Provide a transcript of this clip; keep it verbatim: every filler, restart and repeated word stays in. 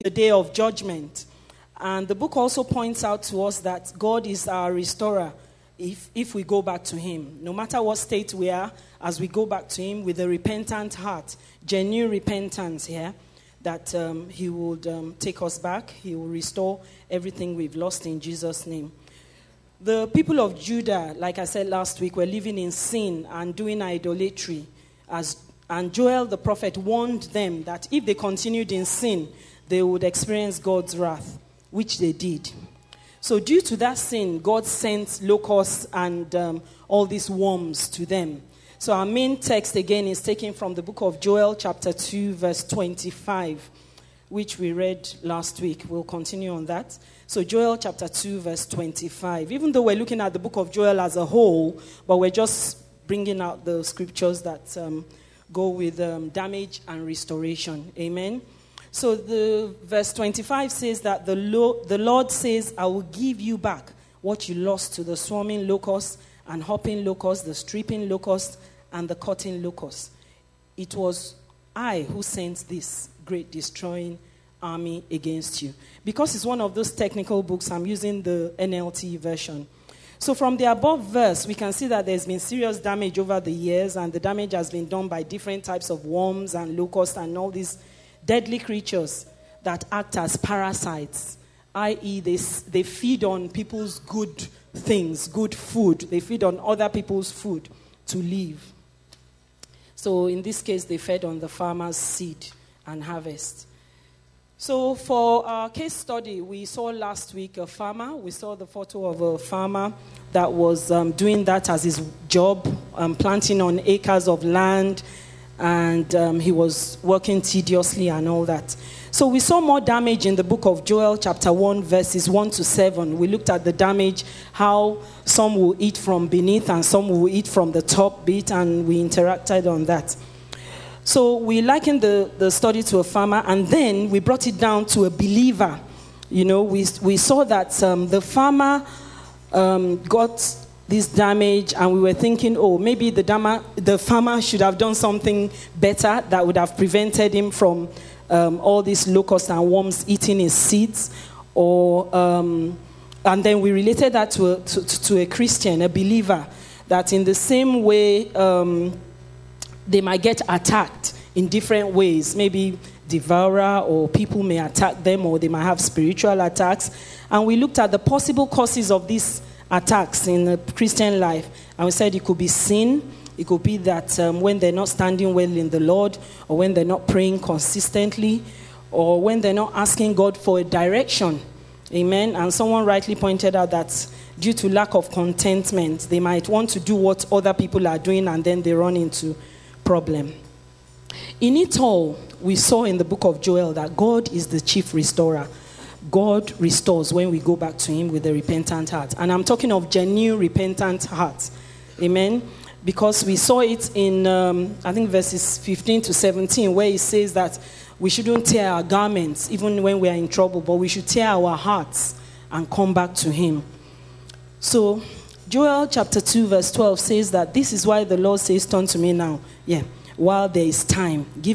the day of judgment. And the book also points out to us that God is our restorer if, if we go back to him. No matter what state we are, as we go back to him with a repentant heart, genuine repentance here, that um, he would um, take us back. He will restore everything we've lost in Jesus' name. The people of Judah, like I said last week, were living in sin and doing idolatry. As, and Joel the prophet warned them that if they continued in sin, they would experience God's wrath, which they did. So due to that sin, God sent locusts and um, all these worms to them. So our main text again is taken from the book of Joel chapter two verse twenty-five, which we read last week. We'll continue on that. So Joel chapter two verse twenty-five. Even though we're looking at the book of Joel as a whole, but we're just bringing out the scriptures that um, go with um, damage and restoration. Amen. So the verse twenty-five says that the, Lo- the Lord says, I will give you back what you lost to the swarming locusts and hopping locusts, the stripping locusts, and the cutting locusts. It was I who sent this great destroying army against you. Because it's one of those technical books, I'm using the N L T version. So from the above verse, we can see that there's been serious damage over the years, and the damage has been done by different types of worms and locusts and all these deadly creatures that act as parasites, that is they, they feed on people's good things, good food. They feed on other people's food to live. So in this case, they fed on the farmer's seed and harvest. So for our case study, we saw last week a farmer. We saw the photo of a farmer that was um, doing that as his job, um, planting on acres of land, and um, he was working tediously and all that. So we saw more damage in the book of Joel, chapter one, verses one to seven. We looked at the damage, how some will eat from beneath and some will eat from the top bit, and we interacted on that. So we likened the, the study to a farmer, and then we brought it down to a believer. You know, we, we saw that um, the farmer um, got this damage, and we were thinking, oh, maybe the, dama, the farmer should have done something better that would have prevented him from um, all these locusts and worms eating his seeds. Or, um, and then we related that to a, to, to a Christian, a believer, that in the same way um, they might get attacked in different ways. Maybe devourer or people may attack them, or they might have spiritual attacks. And we looked at the possible causes of these attacks in the Christian life. And we said it could be sin. It could be that um, when they're not standing well in the Lord, or when they're not praying consistently, or when they're not asking God for a direction. Amen. And someone rightly pointed out that due to lack of contentment, they might want to do what other people are doing, and then they run into problem. In it all, we saw in the book of Joel that God is the chief restorer. God restores when we go back to him with a repentant heart. And I'm talking of genuine repentant hearts. Amen. Because we saw it in, um, I think, verses fifteen to seventeen, where it says that we shouldn't tear our garments even when we are in trouble, but we should tear our hearts and come back to him. So Joel chapter two verse twelve says that this is why the Lord says, turn to me now. Yeah. While there is time. Give